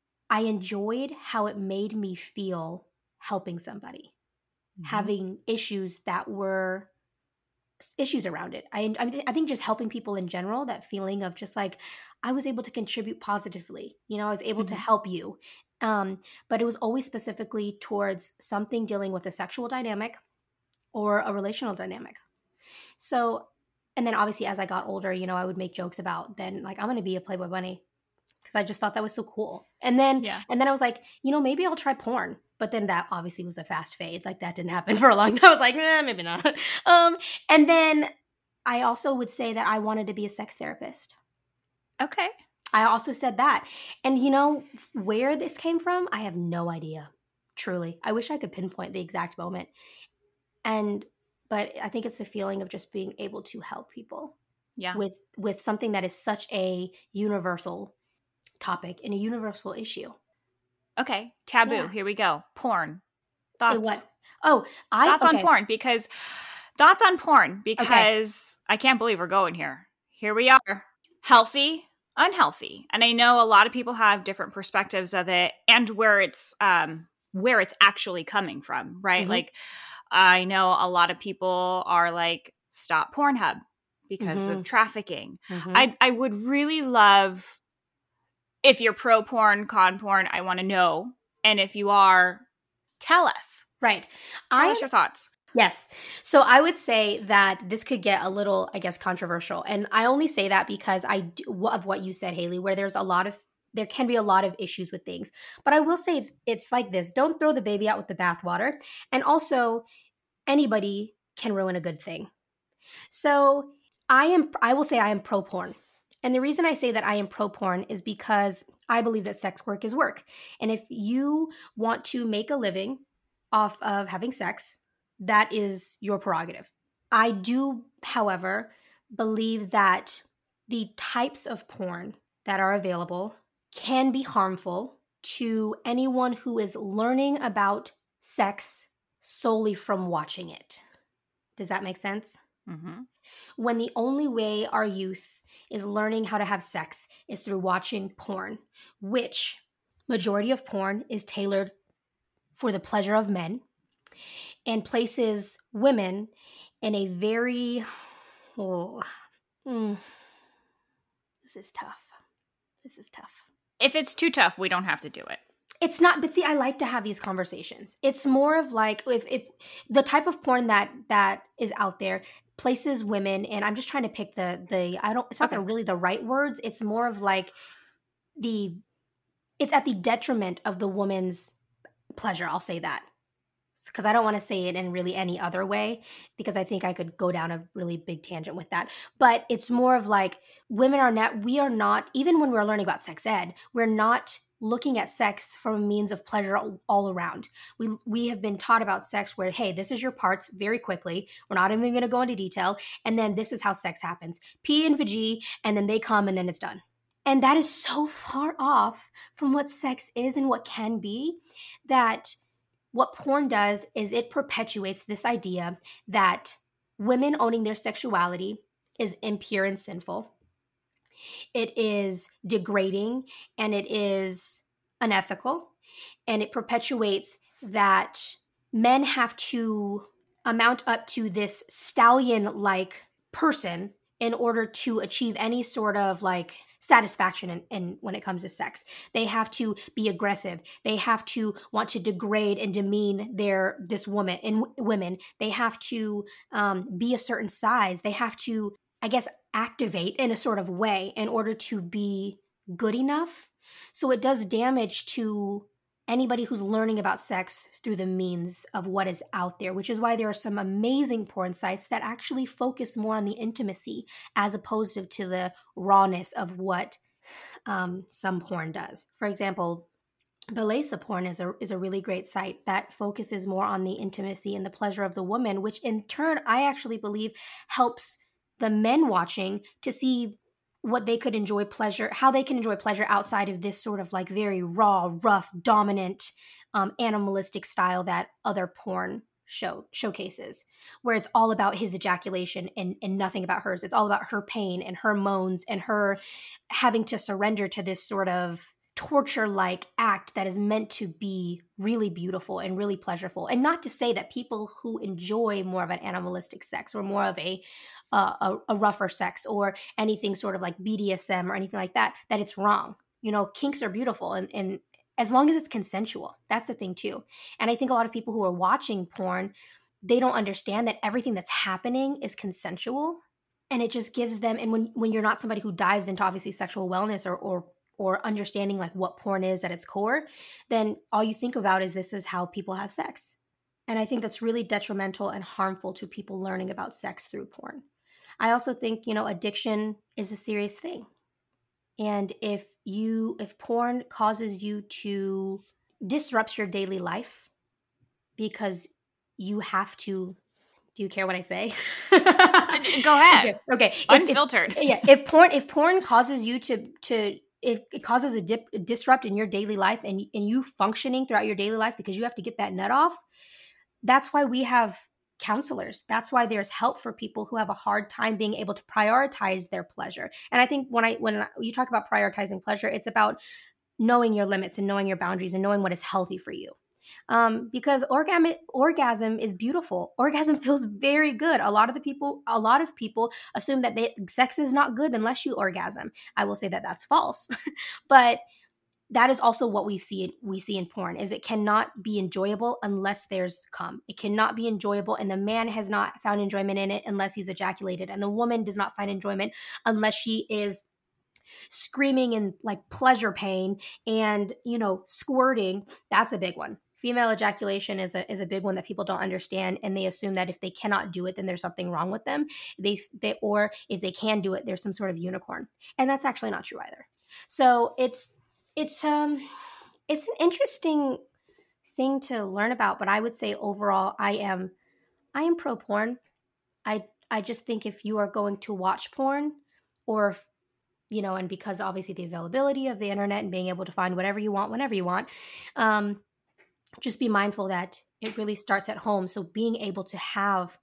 I enjoyed how it made me feel helping somebody, Mhm. having issues that were issues around it. I, I I think just helping people in general, that feeling of just like I was able to contribute positively. You know, I was able to Mhm. help you. Um, but it was always specifically towards something dealing with a sexual dynamic or a relational dynamic. So And then obviously as I got older, you know, I would make jokes about then like, I'm going to be a Playboy bunny because I just thought that was so cool. And then, Yeah. and then I was like, you know, maybe I'll try porn. But then that obviously was a fast fade. Like that didn't happen for a long time. I was like, eh, maybe not. Um, and then I also would say that I wanted to be a sex therapist. Okay. I also said that. And you know where this came from? I have no idea. Truly. I wish I could pinpoint the exact moment. And but I think it's the feeling of just being able to help people. Yeah. With with something that is such a universal topic and a universal issue. Okay. Taboo. Yeah. Here we go. Porn. Hey, Thoughts. what? Oh, I Thoughts okay. on porn because thoughts on porn because okay. I can't believe we're going here. Here we are. Healthy, unhealthy. And I know a lot of people have different perspectives of it and where it's um where it's actually coming from, right? Mm-hmm. Like I know a lot of people are like, stop Pornhub because mm-hmm. of trafficking. Mm-hmm. I I would really love, if you're pro porn, con porn, I want to know. And if you are, tell us. Right. Tell I, us your thoughts. Yes. So I would say that this could get a little, I guess, controversial. And I only say that because I do, of what you said, Haley, where there's a lot of, there can be a lot of issues with things. But I will say it's like this. Don't throw the baby out with the bathwater. And also, anybody can ruin a good thing. So I am, I will say I am pro porn. And the reason I say that I am pro porn is because I believe that sex work is work. And if you want to make a living off of having sex, that is your prerogative. I do, however, believe that the types of porn that are available can be harmful to anyone who is learning about sex solely from watching it. Does that make sense? Mm-hmm. When the only way our youth is learning how to have sex is through watching porn, which majority of porn is tailored for the pleasure of men and places women in a very, oh, mm, this is tough. This is tough. If it's too tough, we don't have to do it. It's not, but see, I like to have these conversations. It's more of like, if, if the type of porn that that is out there places women, and I'm just trying to pick the, the I don't, it's not okay. the, really the right words. It's more of like the, it's at the detriment of the woman's pleasure. I'll say that. Because I don't want to say it in really any other way, because I think I could go down a really big tangent with that. But it's more of like women are not, we are not, even when we're learning about sex ed, we're not looking at sex from a means of pleasure all around. We we have been taught about sex where, hey, this is your parts very quickly. We're not even going to go into detail. And then this is how sex happens. P and vag, and then they come and then it's done. And that is so far off from what sex is and what can be, that what porn does is it perpetuates this idea that women owning their sexuality is impure and sinful. It is degrading and it is unethical. And it perpetuates that men have to amount up to this stallion-like person in order to achieve any sort of like satisfaction in, in when it comes to sex. They have to be aggressive. They have to want to degrade and demean their this woman and w- women. They have to um, be a certain size. They have to, I guess, activate in a sort of way in order to be good enough. So it does damage to anybody who's learning about sex through the means of what is out there, which is why there are some amazing porn sites that actually focus more on the intimacy as opposed to, to the rawness of what um, some porn does. For example, Beleza Porn is a is a really great site that focuses more on the intimacy and the pleasure of the woman, which in turn, I actually believe helps the men watching to see what they could enjoy pleasure, how they can enjoy pleasure outside of this sort of like very raw, rough, dominant, um, animalistic style that other porn show showcases, where it's all about his ejaculation and, and nothing about hers. It's all about her pain and her moans and her having to surrender to this sort of torture-like act that is meant to be really beautiful and really pleasurable. And not to say that people who enjoy more of an animalistic sex or more of a uh, a, a rougher sex or anything sort of like B D S M or anything like that, that it's wrong. You know, kinks are beautiful and, and as long as it's consensual, that's the thing too. And I think a lot of people who are watching porn, they don't understand that everything that's happening is consensual. and it just gives them, and when, when you're not somebody who dives into obviously sexual wellness or, or, or understanding like what porn is at its core, then all you think about is this is how people have sex. And I think that's really detrimental and harmful to people learning about sex through porn. I also think, you know, addiction is a serious thing. And if you, if porn causes you to disrupt your daily life because you have to, do you care what I say? Go ahead. Okay. okay. Unfiltered. If, if, yeah. If porn, if porn causes you to, to, if it causes a dip, a disrupt in your daily life and, and you functioning throughout your daily life because you have to get that nut off, that's why we have counselors. That's why there's help for people who have a hard time being able to prioritize their pleasure. And I think when I, when you talk about prioritizing pleasure, it's about knowing your limits and knowing your boundaries and knowing what is healthy for you. Um, because orgasm, orgasm is beautiful. Orgasm feels very good. A lot of the people, a lot of people assume that they, sex is not good unless you orgasm. I will say that that's false, but that is also what we see. We see in porn is it cannot be enjoyable unless there's cum. It cannot be enjoyable, and the man has not found enjoyment in it unless he's ejaculated, and the woman does not find enjoyment unless she is screaming in like pleasure pain and, you know, squirting. That's a big one. Female ejaculation is a is a big one that people don't understand, and they assume that if they cannot do it, then there's something wrong with them. They they or if they can do it, there's some sort of unicorn, and that's actually not true either. So it's it's um it's an interesting thing to learn about, but I would say overall, I am I am pro porn. I I just think if you are going to watch porn, or if, you know, and because obviously the availability of the internet and being able to find whatever you want whenever you want. Um, just be mindful that it really starts at home. So being able to have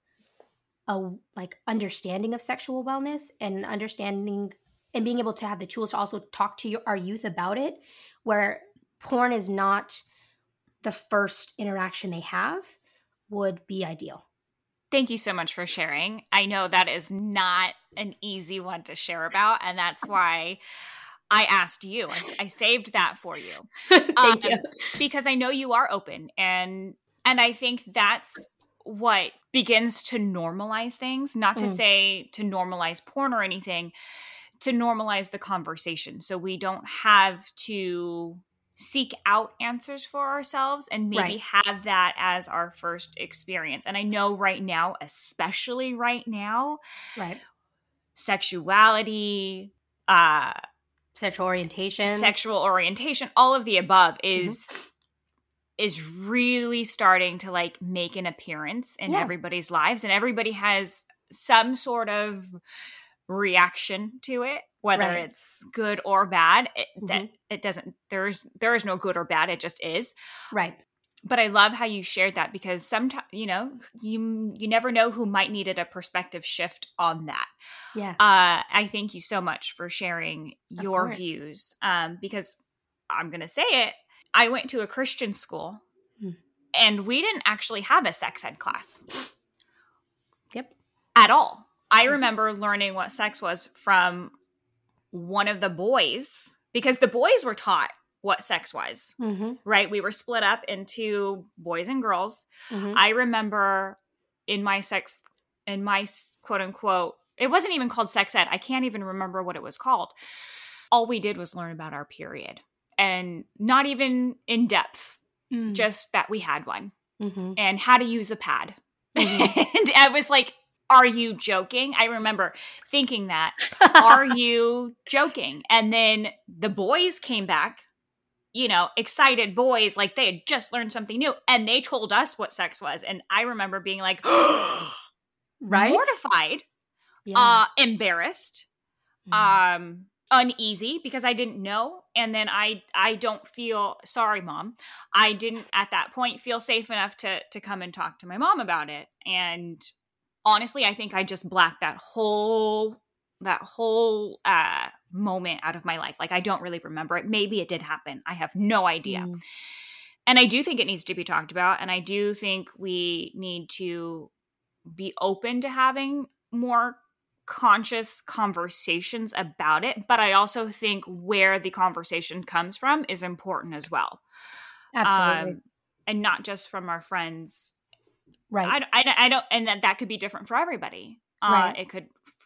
a like understanding of sexual wellness and understanding and being able to have the tools to also talk to your, our youth about it, where porn is not the first interaction they have, would be ideal. Thank you so much for sharing. I know that is not an easy one to share about, and that's why I asked you. I, I saved that for you. Thank um, you. Because I know you are open, and and I think that's what begins to normalize things, not to mm. say to normalize porn or anything, to normalize the conversation. So we don't have to seek out answers for ourselves and maybe right. have that as our first experience. And I know right now, especially right now, right, sexuality, uh, sexual orientation, sexual orientation, all of the above is mm-hmm. is really starting to like make an appearance in yeah. everybody's lives, and everybody has some sort of reaction to it, whether right. it's good or bad. It, mm-hmm. that it doesn't there's there is no good or bad, it just is. Right. But I love how you shared that, because sometimes, you know, you you never know who might needed a perspective shift on that. Yeah. Uh, I thank you so much for sharing your views, um, because I'm going to say it. I went to a Christian school, mm. and we didn't actually have a sex ed class. Yep. At all. I remember learning what sex was from one of the boys, because the boys were taught what sex was, mm-hmm. right? We were split up into boys and girls. Mm-hmm. I remember in my sex, in my quote unquote, it wasn't even called sex ed. I can't even remember what it was called. All we did was learn about our period, and not even in depth, mm. just that we had one mm-hmm. and how to use a pad. Mm-hmm. And I was like, are you joking? I remember thinking that, are you joking? And then the boys came back, you know, excited boys, like they had just learned something new, and they told us what sex was. And I remember being like, right? mortified, yeah. uh, embarrassed, mm. um, uneasy, because I didn't know. And then I, I don't feel, sorry, Mom, I didn't at that point feel safe enough to, to come and talk to my mom about it. And honestly, I think I just blacked that whole that whole uh, moment out of my life. Like, I don't really remember it. Maybe it did happen. I have no idea. Mm. And I do think it needs to be talked about. And I do think we need to be open to having more conscious conversations about it. But I also think where the conversation comes from is important as well. Absolutely. Um, and not just from our friends. Right. I, I, I don't, and that, that could be different for everybody. Uh, right. It could,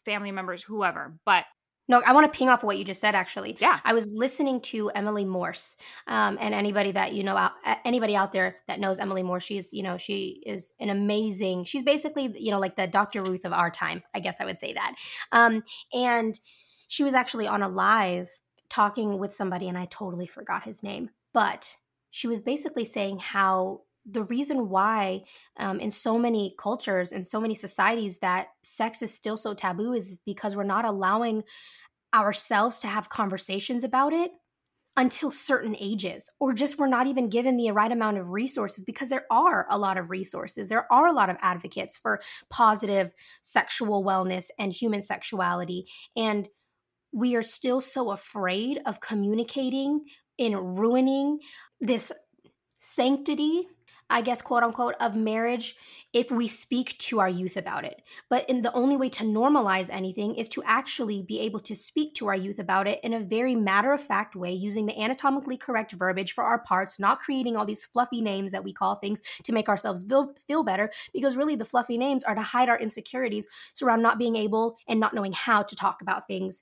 family members, whoever. But no, I want to ping off what you just said, actually. Yeah. I was listening to Emily Morse, um, and anybody that, you know, out, anybody out there that knows Emily Morse, she's, you know, she is an amazing, she's basically, you know, like the Doctor Ruth of our time, I guess I would say that. Um, and she was actually on a live talking with somebody, and I totally forgot his name, but she was basically saying how the reason why um, in so many cultures and so many societies that sex is still so taboo is because we're not allowing ourselves to have conversations about it until certain ages, or just we're not even given the right amount of resources, because there are a lot of resources. There are a lot of advocates for positive sexual wellness and human sexuality. And we are still so afraid of communicating and ruining this sanctity, I guess, quote unquote, of marriage if we speak to our youth about it. But in the only way to normalize anything is to actually be able to speak to our youth about it in a very matter-of-fact way, using the anatomically correct verbiage for our parts, not creating all these fluffy names that we call things to make ourselves feel, feel better, because really the fluffy names are to hide our insecurities around not being able and not knowing how to talk about things,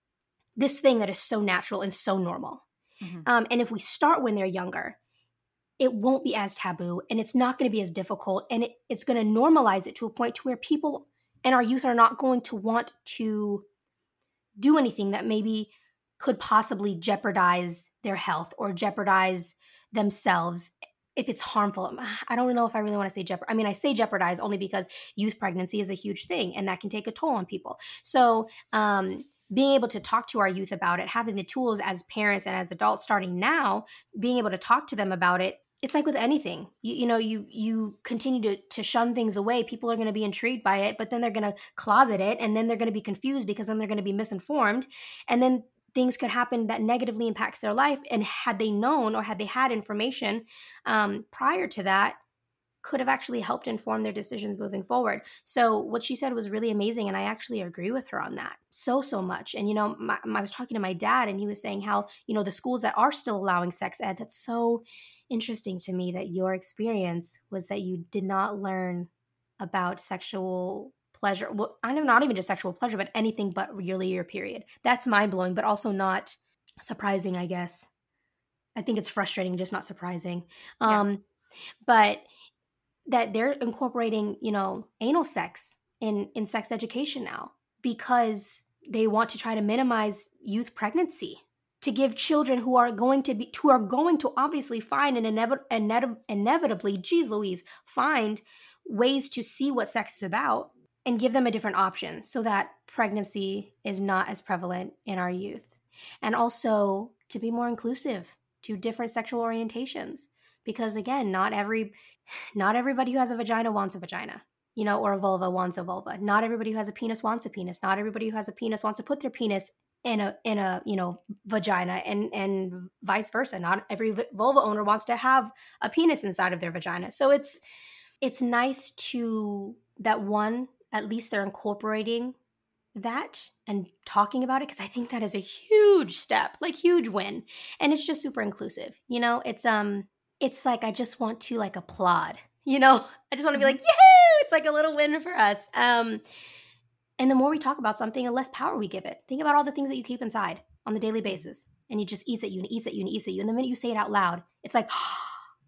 this thing that is so natural and so normal. Mm-hmm. Um, and if we start when they're younger, it won't be as taboo, and it's not going to be as difficult, and it, it's going to normalize it to a point to where people and our youth are not going to want to do anything that maybe could possibly jeopardize their health or jeopardize themselves if it's harmful. I don't know if I really want to say jeopardize. I mean, I say jeopardize only because youth pregnancy is a huge thing, and that can take a toll on people. So um, being able to talk to our youth about it, having the tools as parents and as adults starting now, being able to talk to them about it, it's like with anything, you, you know, you you continue to, to shun things away. People are going to be intrigued by it, but then they're going to closet it, and then they're going to be confused because then they're going to be misinformed. And then things could happen that negatively impacts their life. And had they known, or had they had information um, prior to that, could have actually helped inform their decisions moving forward. So what she said was really amazing, and I actually agree with her on that so, so much. And, you know, my, I was talking to my dad, and he was saying how, you know, the schools that are still allowing sex ed, that's so interesting to me that your experience was that you did not learn about sexual pleasure. Well, I know, not even just sexual pleasure, but anything but really your period. That's mind-blowing, but also not surprising, I guess. I think it's frustrating, just not surprising. Yeah. Um, but that they're incorporating, you know, anal sex in, in sex education now because they want to try to minimize youth pregnancy, to give children who are going to be, who are going to obviously find and inevit- inev- inevitably, geez Louise, find ways to see what sex is about, and give them a different option so that pregnancy is not as prevalent in our youth. And also to be more inclusive to different sexual orientations. Because again, not every, not everybody who has a vagina wants a vagina, you know, or a vulva wants a vulva. Not everybody who has a penis wants a penis. Not everybody who has a penis wants to put their penis in a, in a, you know, vagina, and, and vice versa. Not every vulva owner wants to have a penis inside of their vagina. So it's, it's nice to, that one, at least they're incorporating that and talking about it, because I think that is a huge step, like huge win. And it's just super inclusive. You know, it's, um, it's like, I just want to like applaud, you know, I just want to be like, yay, it's like a little win for us. Um, and the more we talk about something, the less power we give it. Think about all the things that you keep inside on the daily basis, and it just eats at you and eats at you and eats at you. And the minute you say it out loud, it's like, oh,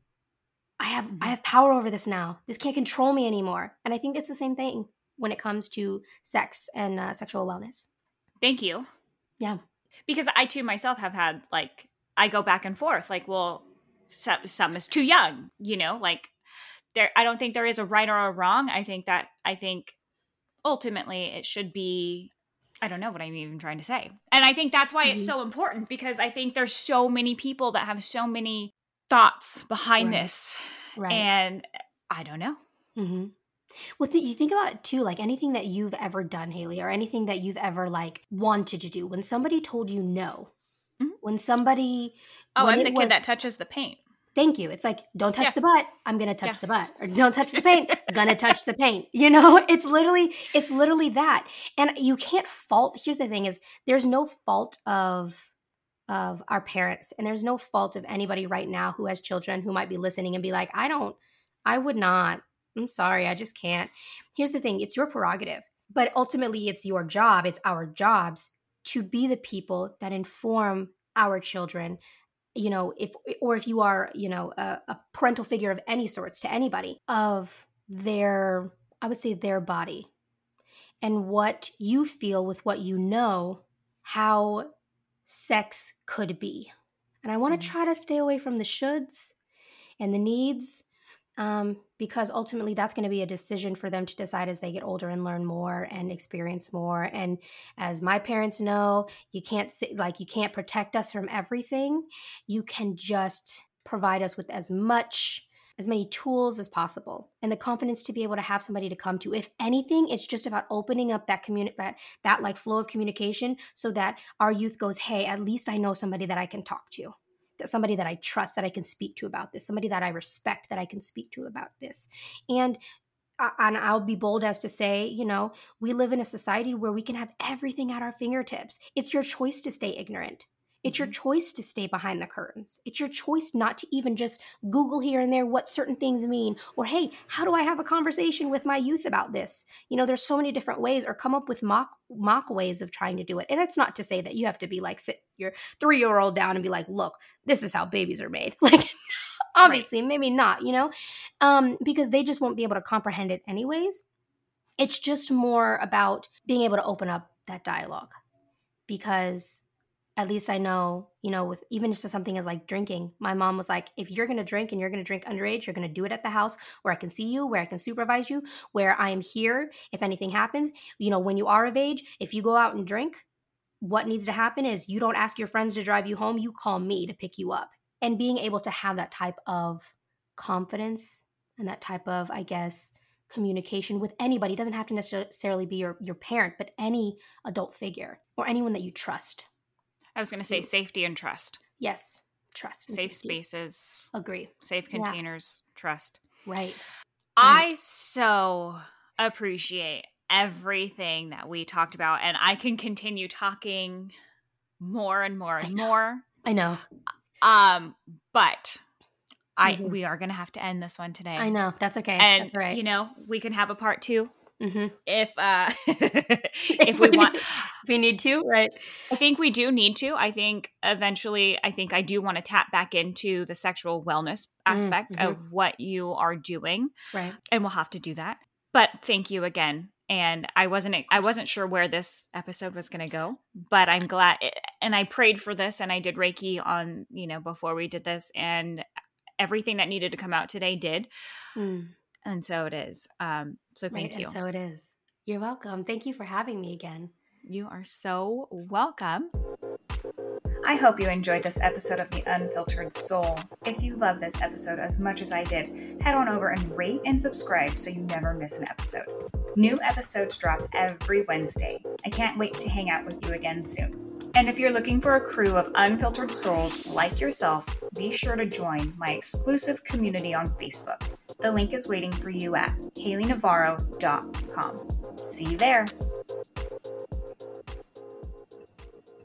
I have, I have power over this now. This can't control me anymore. And I think it's the same thing when it comes to sex and uh, sexual wellness. Thank you. Yeah. Because I too myself have had, like, I go back and forth, like, well, some, some is too young, you know, like there, I don't think there is a right or a wrong. I think that, I think ultimately it should be, I don't know what I'm even trying to say. And I think that's why mm-hmm. it's so important, because I think there's so many people that have so many thoughts behind right. this. Right. And I don't know. Mm-hmm. Well, th- you think about it too, like anything that you've ever done, Haley, or anything that you've ever like wanted to do. When somebody told you no, mm-hmm. when somebody, oh, when I'm the was, kid that touches the paint. Thank you. It's like, don't touch yeah. the butt. I'm going to touch yeah. the butt. Or don't touch the paint. Gonna touch the paint. You know, it's literally, it's literally that. And you can't fault. Here's the thing is there's no fault of, of our parents. And there's no fault of anybody right now who has children who might be listening and be like, I don't, I would not, I'm sorry. I just can't. Here's the thing. It's your prerogative. But ultimately, it's your job, it's our jobs to be the people that inform our children, you know, if, or if you are, you know, a, a parental figure of any sorts to anybody, of their, I would say their body and what you feel with what you know, how sex could be. And I want to try to stay away from the shoulds and the needs, um, because ultimately that's going to be a decision for them to decide as they get older and learn more and experience more. And as my parents know, you can't say, like, you can't protect us from everything. You can just provide us with as much, as many tools as possible, and the confidence to be able to have somebody to come to. If anything, it's just about opening up that communi- that that like flow of communication, so that our youth goes, hey, at least I know somebody that I can talk to, that somebody that I trust, that I can speak to about this, somebody that I respect, that I can speak to about this. And and I'll be bold as to say, you know, we live in a society where we can have everything at our fingertips. It's your choice to stay ignorant. It's your choice to stay behind the curtains. It's your choice not to even just Google here and there what certain things mean, or, hey, how do I have a conversation with my youth about this? You know, there's so many different ways, or come up with mock mock ways of trying to do it. And it's not to say that you have to be like, sit your three-year-old down and be like, look, this is how babies are made. Like, obviously, right. Maybe not, you know, um, because they just won't be able to comprehend it anyways. It's just more about being able to open up that dialogue, because at least I know, you know, with even just something as like drinking, my mom was like, if you're going to drink and you're going to drink underage, you're going to do it at the house where I can see you, where I can supervise you, where I am here if anything happens. You know, when you are of age, if you go out and drink, what needs to happen is you don't ask your friends to drive you home. You call me to pick you up. And being able to have that type of confidence and that type of, I guess, communication with anybody. It doesn't have to necessarily be your, your parent, but any adult figure or anyone that you trust. I was going to say safety and trust. Yes. Trust. And safe safety. Spaces. Agree. Safe containers. Yeah. Trust. Right. I right. so appreciate everything that we talked about, and I can continue talking more and more and I more. I know. Um, but I mm-hmm. we are going to have to end this one today. I know. That's okay. And, That's right. you know, we can have a part two. Mm-hmm. If uh, if we want, if we need to, right? I think we do need to. I think eventually, I think I do want to tap back into the sexual wellness aspect mm-hmm. of what you are doing, right? And we'll have to do that. But thank you again. And I wasn't, I wasn't sure where this episode was going to go, but I'm glad. And I prayed for this, and I did Reiki on, you know, before we did this, and everything that needed to come out today did. Mm. And so it is. Um, so thank right, you. And so it is. You're welcome. Thank you for having me again. You are so welcome. I hope you enjoyed this episode of The Unfiltered Soul. If you love this episode as much as I did, head on over and rate and subscribe so you never miss an episode. New episodes drop every Wednesday. I can't wait to hang out with you again soon. And if you're looking for a crew of unfiltered souls like yourself, be sure to join my exclusive community on Facebook. The link is waiting for you at haley navarro dot com. See you there.